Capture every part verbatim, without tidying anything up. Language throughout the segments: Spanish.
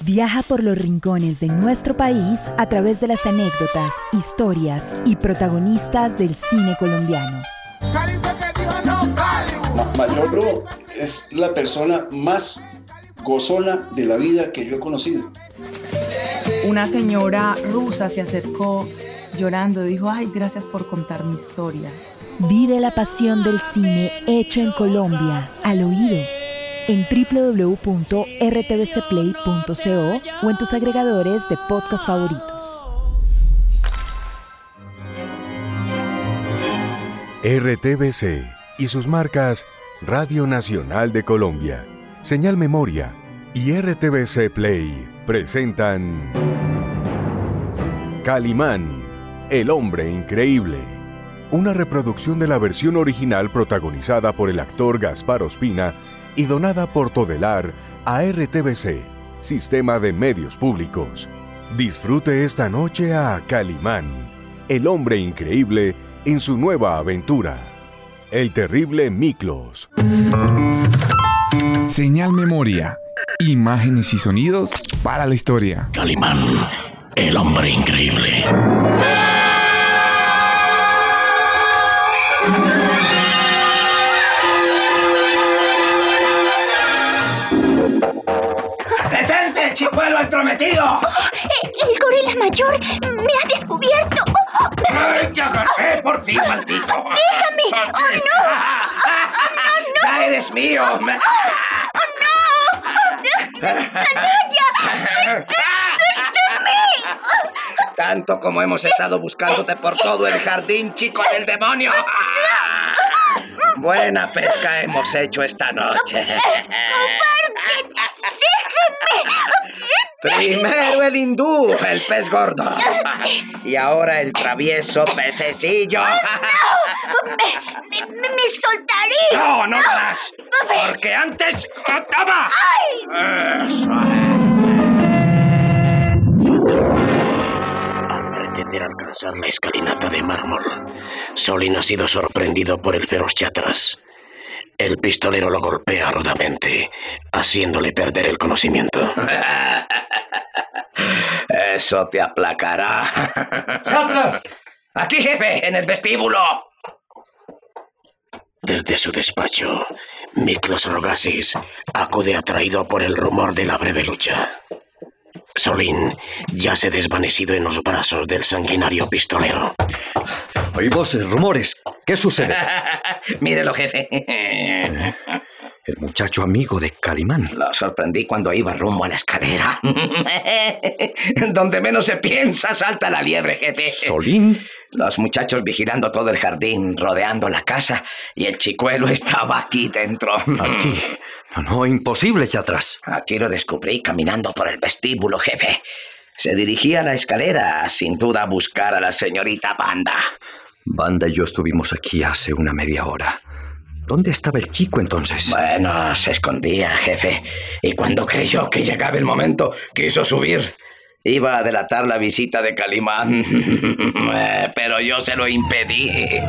Viaja por los rincones de nuestro país a través de las anécdotas, historias y protagonistas del cine colombiano. Mayor Bro es la persona más gozona de la vida que yo he conocido. Una señora rusa se acercó llorando, dijo: ay, gracias por contar mi historia. Vive la pasión del cine hecho en Colombia, al oído, en doble u doble u doble u punto r t v c play punto co o en tus agregadores de podcast favoritos. R T V C y sus marcas Radio Nacional de Colombia, Señal Memoria y R T V C Play presentan Calimán, el hombre increíble. Una reproducción de la versión original protagonizada por el actor Gaspar Ospina y donada por Todelar a R T V C, Sistema de Medios Públicos. Disfrute esta noche a Calimán, el hombre increíble en su nueva aventura, el terrible Miklos. Señal Memoria, imágenes y sonidos para la historia. Calimán, el hombre increíble. ¡Detente, chicuelo entrometido! El, el gorila mayor me ha descubierto. ¡Ay, te agarré por fin, maldito! ¡Déjame! ¡Oh, no! ¡Oh, no, no! ¡Ya eres mío! ¡Oh, no! ¡Canalla! ¡Suéltame! Tanto como hemos estado buscándote por todo el jardín, chico del demonio. Buena pesca hemos hecho esta noche. ¡Cobarde! ¡Déjenme! Primero el hindú, el pez gordo. Y ahora el travieso pececillo. ¡No! ¡Me, me, me soltaré! No, no más. Porque antes... ¡Toma! ¡Ay! Eso. Al pretender alcanzar la escalinata de mármol, Solín ha sido sorprendido por el feroz Chatras. El pistolero lo golpea rudamente, haciéndole perder el conocimiento. Eso te aplacará. ¡Chatras! Aquí, jefe, en el vestíbulo. Desde su despacho, Miklos Rogasis acude atraído por el rumor de la breve lucha. Solín yace desvanecido en los brazos del sanguinario pistolero. Oí voces, rumores. ¿Qué sucede? Mírelo, jefe. El muchacho amigo de Calimán. Lo sorprendí cuando iba rumbo a la escalera. Donde menos se piensa, salta la liebre, jefe. ¿Solín? Los muchachos vigilando todo el jardín, rodeando la casa, y el chicuelo estaba aquí dentro. Aquí. No, no, imposible, Chatras. Aquí lo descubrí caminando por el vestíbulo, jefe. Se dirigía a la escalera, sin duda a buscar a la señorita Banda. Banda y yo estuvimos aquí hace una media hora. ¿Dónde estaba el chico entonces? Bueno, se escondía, jefe. Y cuando creyó que llegaba el momento, quiso subir. Iba a delatar la visita de Calimán. Pero yo se lo impedí.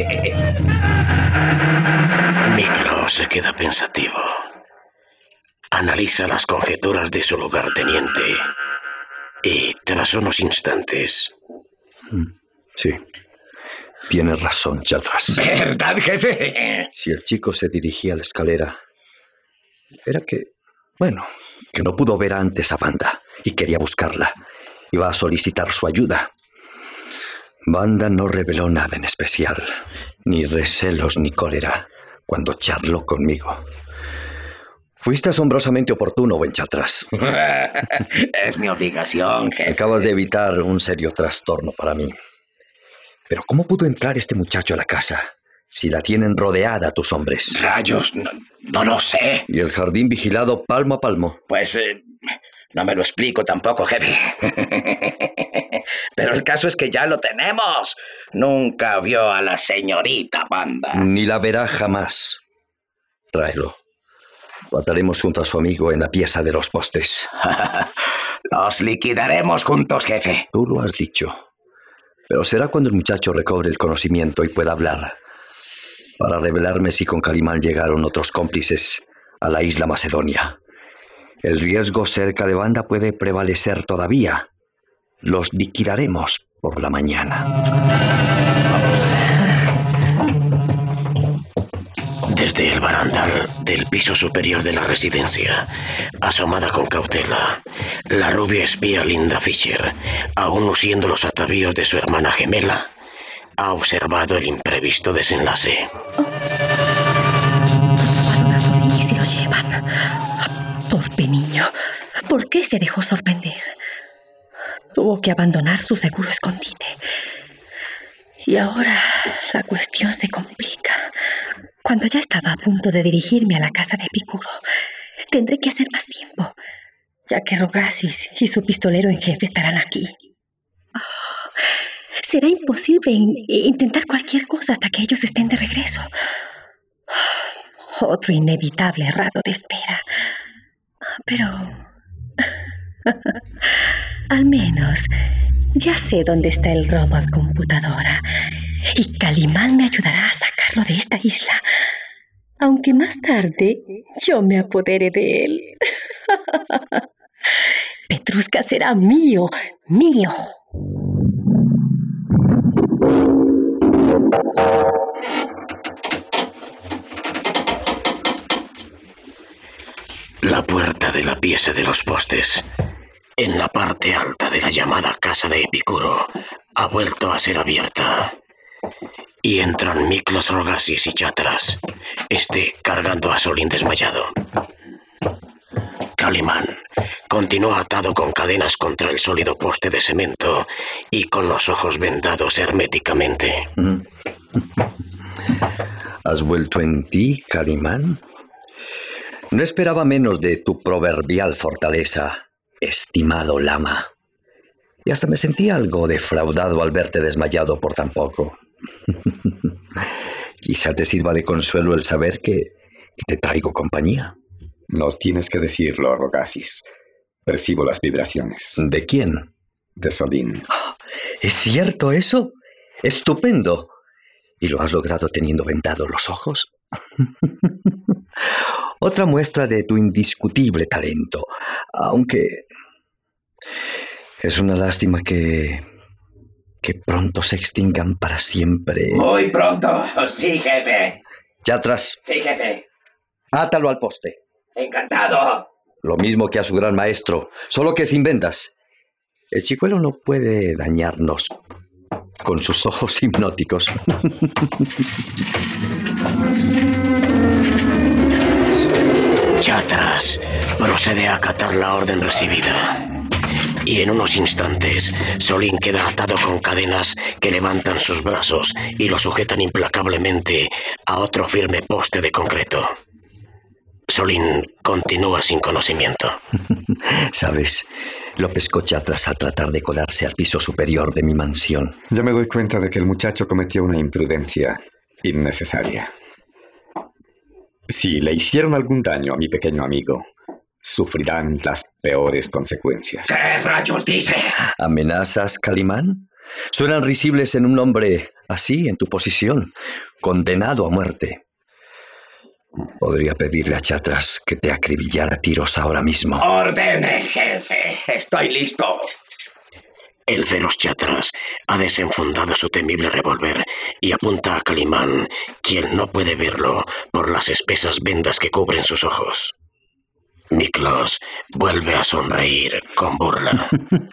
Miklos se queda pensativo. Analiza las conjeturas de su lugarteniente. Y tras unos instantes... Sí. Tienes razón, Chatras. ¿Verdad, jefe? Si el chico se dirigía a la escalera, era que, bueno, que no pudo ver antes a Banda y quería buscarla. Iba a solicitar su ayuda. Banda no reveló nada en especial, ni recelos ni cólera, cuando charló conmigo. Fuiste asombrosamente oportuno, buen Chatras. Es mi obligación, jefe. Acabas de evitar un serio trastorno para mí. Pero ¿cómo pudo entrar este muchacho a la casa si la tienen rodeada tus hombres? Rayos, no, no lo sé. Y el jardín vigilado palmo a palmo. Pues eh, no me lo explico tampoco, jefe. Pero el caso es que ya lo tenemos. Nunca vio a la señorita Banda. Ni la verá jamás. Tráelo. Lo ataremos junto a su amigo en la pieza de los postes. Los liquidaremos juntos, jefe. Tú lo has dicho. Pero será cuando el muchacho recobre el conocimiento y pueda hablar, para revelarme si con Calimán llegaron otros cómplices a la isla Macedonia. El riesgo cerca de Banda puede prevalecer todavía. Los liquidaremos por la mañana. Vamos. Desde el barandal del piso superior de la residencia, asomada con cautela, la rubia espía Linda Fisher, aún luciendo los atavíos de su hermana gemela, ha observado el imprevisto desenlace. Oh. Atraparon a Solín y se lo llevan. Torpe niño. ¿Por qué se dejó sorprender? Tuvo que abandonar su seguro escondite. Y ahora la cuestión se complica. Cuando ya estaba a punto de dirigirme a la casa de Epicuro, tendré que hacer más tiempo, ya que Rogasis y su pistolero en jefe estarán aquí. Oh, será imposible in- intentar cualquier cosa hasta que ellos estén de regreso. Oh, otro inevitable rato de espera. Pero al menos ya sé dónde está el robot computadora. Y Calimán me ayudará a sacarlo de esta isla. Aunque más tarde yo me apodere de él. Petrushka será mío, mío. La puerta de la pieza de los postes, en la parte alta de la llamada casa de Epicuro, ha vuelto a ser abierta. Y entran Miklos Rogasis y Chatras, este cargando a Solín desmayado. Calimán continúa atado con cadenas contra el sólido poste de cemento y con los ojos vendados herméticamente. ¿Has vuelto en ti, Calimán? No esperaba menos de tu proverbial fortaleza, estimado lama. Y hasta me sentí algo defraudado al verte desmayado por tan poco. Quizá te sirva de consuelo el saber que, que te traigo compañía. No tienes que decirlo, Rogasis. Percibo las vibraciones. ¿De quién? De Solín. ¿Es cierto eso? ¡Estupendo! ¿Y lo has logrado teniendo vendados los ojos? Otra muestra de tu indiscutible talento. Aunque es una lástima que... que pronto se extingan para siempre. Muy pronto. Sí, jefe. Chatras. Sí, jefe. Átalo al poste. Encantado. Lo mismo que a su gran maestro, solo que sin vendas. El chicuelo no puede dañarnos con sus ojos hipnóticos. Chatras procede a acatar la orden recibida. Y en unos instantes, Solín queda atado con cadenas que levantan sus brazos y lo sujetan implacablemente a otro firme poste de concreto. Solín continúa sin conocimiento. ¿Sabes? Lo pescó Chatras al tratar de colarse al piso superior de mi mansión. Ya me doy cuenta de que el muchacho cometió una imprudencia innecesaria. Si le hicieron algún daño a mi pequeño amigo, sufrirán las peores consecuencias. ¿Qué rayos dice? ¿Amenazas, Calimán? Suenan risibles en un hombre así, en tu posición, condenado a muerte. Podría pedirle a Chatras que te acribillara a tiros ahora mismo. Ordene, jefe. Estoy listo. El feroz Chatras ha desenfundado su temible revólver y apunta a Calimán, quien no puede verlo por las espesas vendas que cubren sus ojos. Miklos vuelve a sonreír con burla.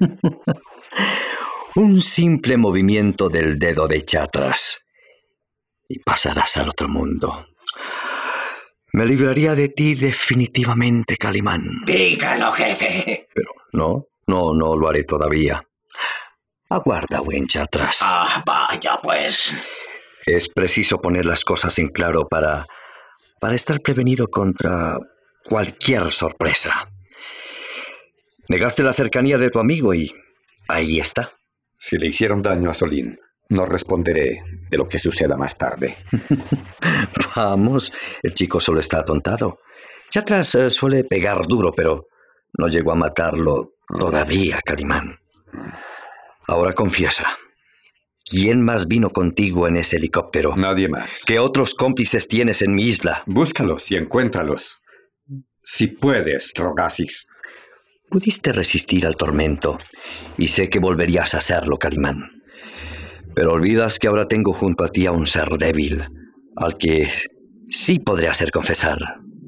Un simple movimiento del dedo de Chatras y pasarás al otro mundo. Me libraría de ti definitivamente, Calimán. Dígalo, jefe. Pero no, no, no lo haré todavía. Aguarda, buen Chatras. Ah, vaya, pues. Es preciso poner las cosas en claro para, para estar prevenido contra cualquier sorpresa. Negaste la cercanía de tu amigo y ahí está. Si le hicieron daño a Solín, no responderé de lo que suceda más tarde. Vamos, el chico solo está atontado. Chatras eh, suele pegar duro, pero no llegó a matarlo todavía, Calimán. Ahora confiesa. ¿Quién más vino contigo en ese helicóptero? Nadie más. ¿Qué otros cómplices tienes en mi isla? Búscalos y encuéntralos. Si puedes, Rogasis. Pudiste resistir al tormento y sé que volverías a hacerlo, Calimán. Pero olvidas que ahora tengo junto a ti a un ser débil, al que sí podré hacer confesar.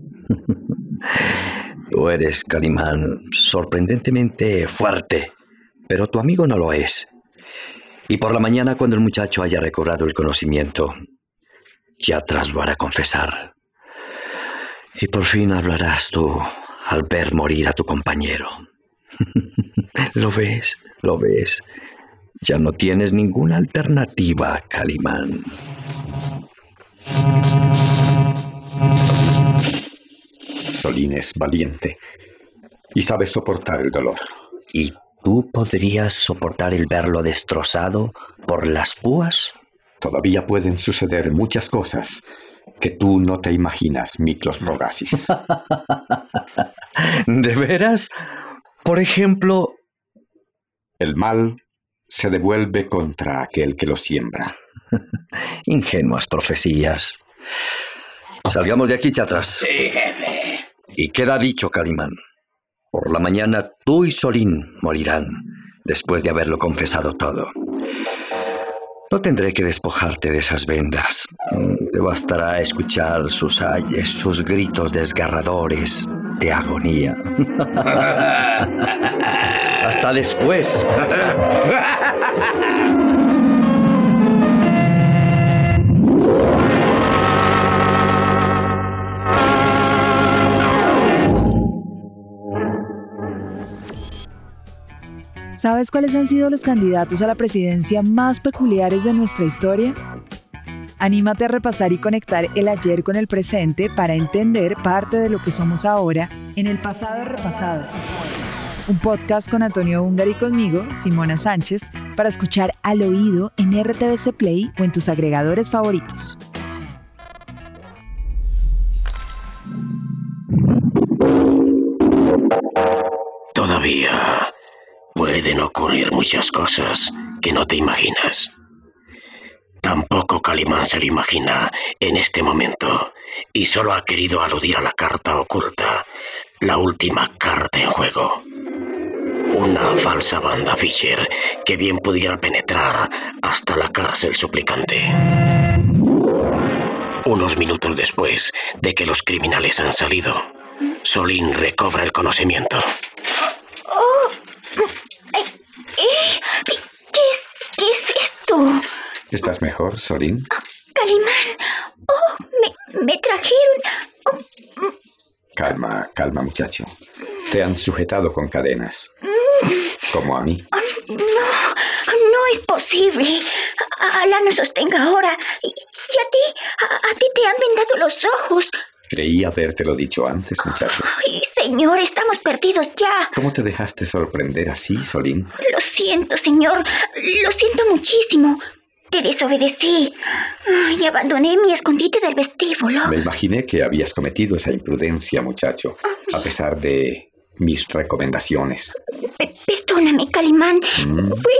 Tú eres, Calimán, sorprendentemente fuerte, pero tu amigo no lo es. Y por la mañana, cuando el muchacho haya recobrado el conocimiento, Yatras lo hará confesar. Y por fin hablarás tú al ver morir a tu compañero. ¿Lo ves? ¿Lo ves? Ya no tienes ninguna alternativa, Calimán. Solín. Solín es valiente y sabe soportar el dolor. ¿Y tú podrías soportar el verlo destrozado por las púas? Todavía pueden suceder muchas cosas que tú no te imaginas, Miklos Rogasis. ¿De veras? Por ejemplo... El mal se devuelve contra aquel que lo siembra. Ingenuas profecías. Salgamos de aquí, Yatras. Sí, jefe. Y queda dicho, Calimán. Por la mañana tú y Solín morirán después de haberlo confesado todo. No tendré que despojarte de esas vendas. Te bastará escuchar sus ayes, sus gritos desgarradores de agonía. Hasta después. ¿Sabes cuáles han sido los candidatos a la presidencia más peculiares de nuestra historia? Anímate a repasar y conectar el ayer con el presente para entender parte de lo que somos ahora en El Pasado Repasado. Un podcast con Antonio Ungar y conmigo, Simona Sánchez, para escuchar al oído en R T V C Play o en tus agregadores favoritos. Todavía pueden ocurrir muchas cosas que no te imaginas. Tampoco Calimán se lo imagina en este momento y solo ha querido aludir a la carta oculta, la última carta en juego. Una falsa banda Fisher que bien pudiera penetrar hasta la cárcel suplicante. Unos minutos después de que los criminales han salido, Solín recobra el conocimiento. Oh, eh, eh, ¿qué es, qué es esto? ¿Estás mejor, Solín? Oh, Calimán, oh, me, me trajeron... Oh, mm. Calma, calma, muchacho. Te han sujetado con cadenas. Como a mí. Oh, no, no es posible. Alá nos sostenga ahora. Y, y a ti, a, a ti te han vendado los ojos. Creí habértelo dicho antes, muchacho. Ay, señor, estamos perdidos ya. ¿Cómo te dejaste sorprender así, Solín? Lo siento, señor. Lo siento muchísimo. Te desobedecí y abandoné mi escondite del vestíbulo. Me imaginé que habías cometido esa imprudencia, muchacho, a pesar de mis recomendaciones. P- perdóname, Calimán. Mm. Fue,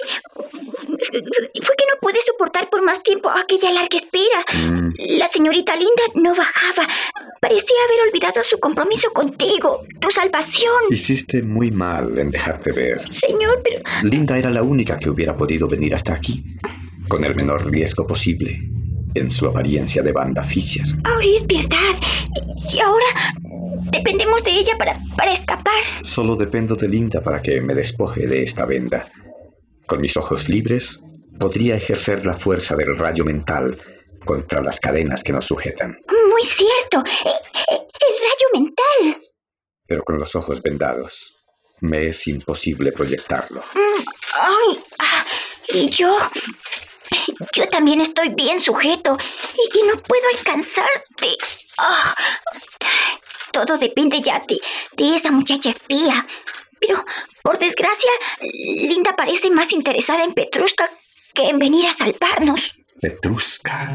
fue que no pude soportar por más tiempo aquella larga espera. Mm. La señorita Linda no bajaba. Parecía haber olvidado su compromiso contigo, tu salvación. Hiciste muy mal en dejarte ver. Señor, pero... Linda era la única que hubiera podido venir hasta aquí, con el menor riesgo posible, en su apariencia de banda Fisher. Ay, es verdad. Y ahora dependemos de ella para, para escapar. Solo dependo de Linda para que me despoje de esta venda. Con mis ojos libres, podría ejercer la fuerza del rayo mental contra las cadenas que nos sujetan. Muy cierto. El, el rayo mental. Pero con los ojos vendados, me es imposible proyectarlo. Ay, ah, y yo... Yo también estoy bien sujeto y, y no puedo alcanzarte. Oh, todo depende ya de, de esa muchacha espía. Pero, por desgracia, Linda parece más interesada en Petrushka que en venir a salvarnos. ¿Petrushka?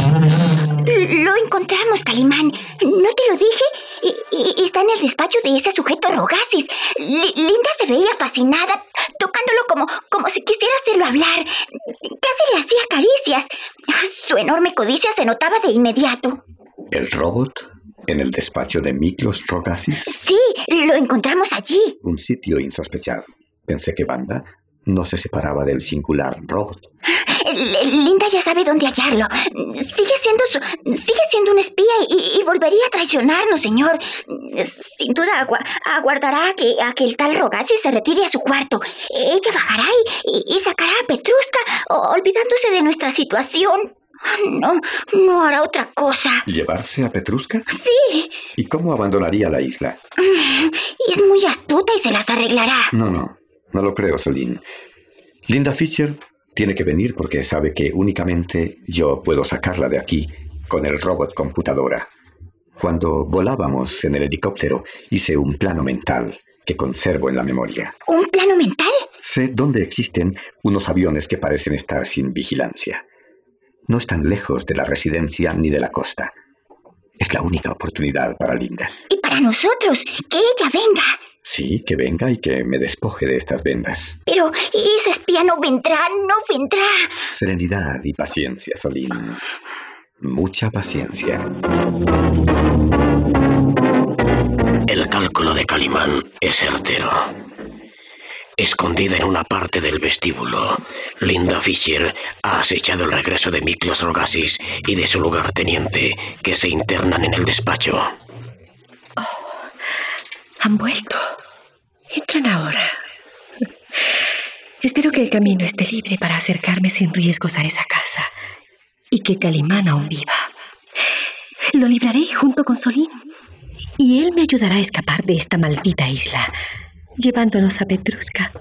Lo encontramos, Calimán. ¿No te lo dije? Y, y está en el despacho de ese sujeto Rogasis. L- Linda se veía fascinada, tocándolo como, como si quisiera hacerlo hablar. Casi le hacía caricias. Su enorme codicia se notaba de inmediato. ¿El robot? ¿En el despacho de Miklos Rogasis? Sí, lo encontramos allí. Un sitio insospechado. Pensé que Wanda no se separaba del singular robot. L- Linda ya sabe dónde hallarlo. Sigue siendo su- sigue siendo un espía y, y volvería a traicionarnos, señor. Sin duda agu- aguardará a que, a que el tal Rogasis se retire a su cuarto. Ella bajará y, y, y sacará a Petrushka, o- olvidándose de nuestra situación. No, no hará otra cosa. ¿Llevarse a Petrushka? Sí. ¿Y cómo abandonaría la isla? Es muy astuta y se las arreglará. No, no. No lo creo, Solín. Linda Fisher tiene que venir porque sabe que únicamente yo puedo sacarla de aquí con el robot computadora. Cuando volábamos en el helicóptero, hice un plano mental que conservo en la memoria. ¿Un plano mental? Sé dónde existen unos aviones que parecen estar sin vigilancia. No están lejos de la residencia ni de la costa. Es la única oportunidad para Linda. Y para nosotros, que ella venga. Sí, que venga y que me despoje de estas vendas. Pero ese espía no vendrá, no vendrá. Serenidad y paciencia, Solín. Mucha paciencia. El cálculo de Calimán es certero. Escondida en una parte del vestíbulo, Linda Fisher ha acechado el regreso de Miklos Rogasis y de su lugarteniente, que se internan en el despacho. Oh, han vuelto. Entran ahora. Espero que el camino esté libre para acercarme sin riesgos a esa casa y que Calimán aún viva. Lo libraré junto con Solín y él me ayudará a escapar de esta maldita isla, llevándonos a Petrushka.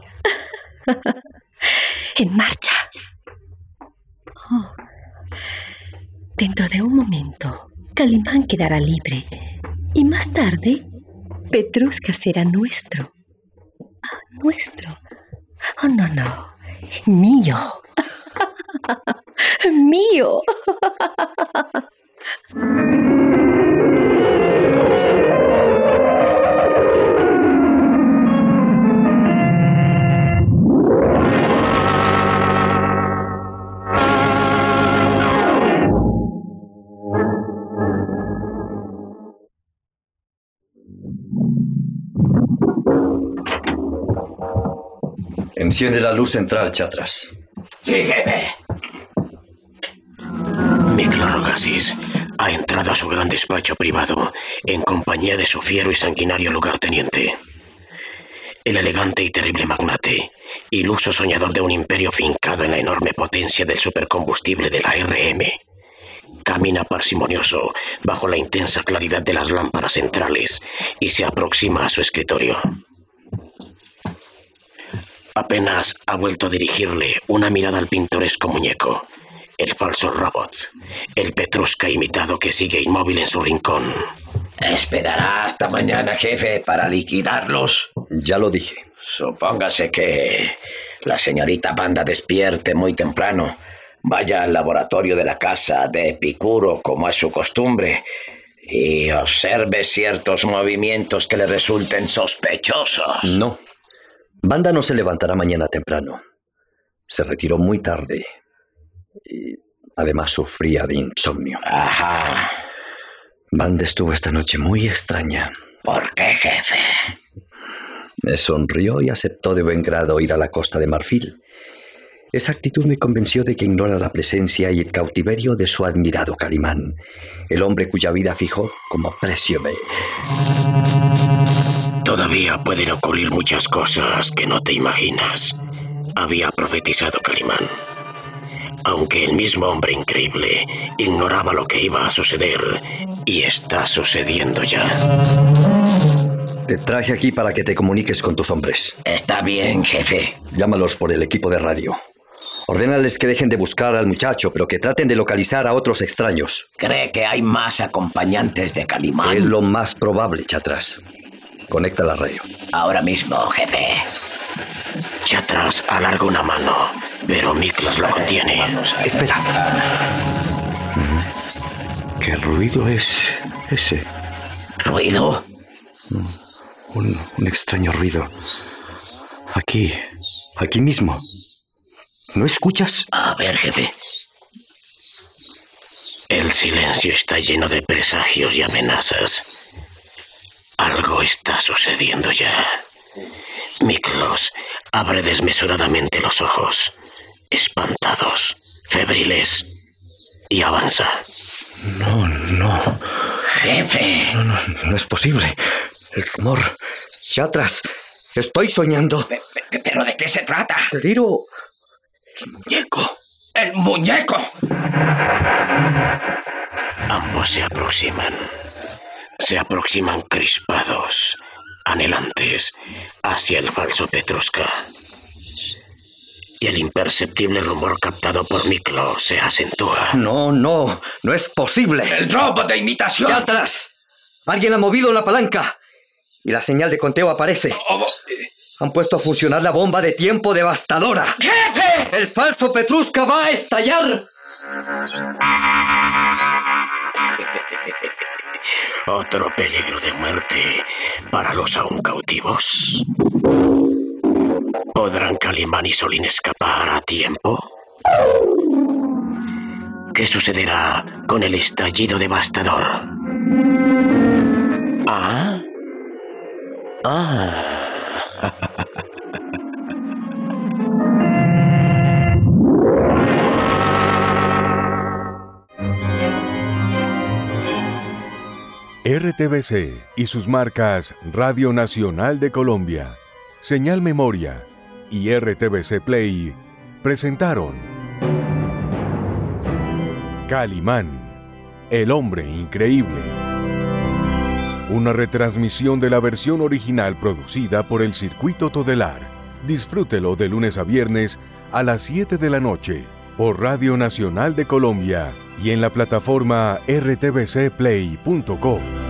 En marcha. Oh. Dentro de un momento, Calimán quedará libre y más tarde, Petrushka será nuestro. Ah, nuestro. Oh, no, no. Mío. Mío. Enciende la luz central, Chatras. Sí, jefe. Miklos Rogasis ha entrado a su gran despacho privado en compañía de su fiero y sanguinario lugarteniente. El elegante y terrible magnate, iluso soñador de un imperio fincado en la enorme potencia del supercombustible de la R M, camina parsimonioso bajo la intensa claridad de las lámparas centrales y se aproxima a su escritorio. Apenas ha vuelto a dirigirle una mirada al pintoresco muñeco, el falso robot, el Petrushka imitado que sigue inmóvil en su rincón. ¿Esperará hasta mañana, jefe, para liquidarlos? Ya lo dije. Supóngase que la señorita Wanda despierte muy temprano, vaya al laboratorio de la casa de Epicuro como es su costumbre y observe ciertos movimientos que le resulten sospechosos. No. Wanda no se levantará mañana temprano. Se retiró muy tarde y además sufría de insomnio. Ajá. Wanda estuvo esta noche muy extraña. ¿Por qué, jefe? Me sonrió y aceptó de buen grado ir a la Costa de Marfil. Esa actitud me convenció de que ignora la presencia y el cautiverio de su admirado Calimán, el hombre cuya vida fijó como precio de... Todavía pueden ocurrir muchas cosas que no te imaginas, había profetizado Calimán. Aunque el mismo hombre increíble ignoraba lo que iba a suceder, y está sucediendo ya. Te traje aquí para que te comuniques con tus hombres. Está bien, jefe. Llámalos por el equipo de radio. Ordénales que dejen de buscar al muchacho, pero que traten de localizar a otros extraños. ¿Cree que hay más acompañantes de Calimán? Es lo más probable, Chatras. Conecta la radio. Ahora mismo, jefe. Chatras alarga una mano, pero Miklos lo contiene. Espera. ¿Qué ruido es ese? ¿Ruido? Un, un extraño ruido. Aquí, aquí mismo. ¿No escuchas? A ver, jefe. El silencio está lleno de presagios y amenazas. Algo está sucediendo ya. Miklos abre desmesuradamente los ojos, espantados, febriles, y avanza. No, no. Jefe. No, no, no es posible. El rumor. Yatras, estoy soñando. Pe- pe- ¿Pero de qué se trata? Deliro. El muñeco. ¡El muñeco! Ambos se aproximan. Se aproximan crispados, anhelantes, hacia el falso Petrushka. Y el imperceptible rumor captado por Miklo se acentúa. No, no, no es posible. ¡El robot de imitación! ¡Yatras! Alguien ha movido la palanca y la señal de conteo aparece. Oh, Han puesto a funcionar la bomba de tiempo devastadora. ¡Jefe! ¡El falso Petrushka va a estallar! Otro peligro de muerte para los aún cautivos. ¿Podrán Calimán y Solín escapar a tiempo? ¿Qué sucederá con el estallido devastador? ¿Ah? Ah. R T V C y sus marcas Radio Nacional de Colombia, Señal Memoria y R T V C Play presentaron Calimán, el hombre increíble. Una retransmisión de la versión original producida por el Circuito Todelar. Disfrútelo de lunes a viernes a las siete de la noche por Radio Nacional de Colombia y en la plataforma r t v c play punto co.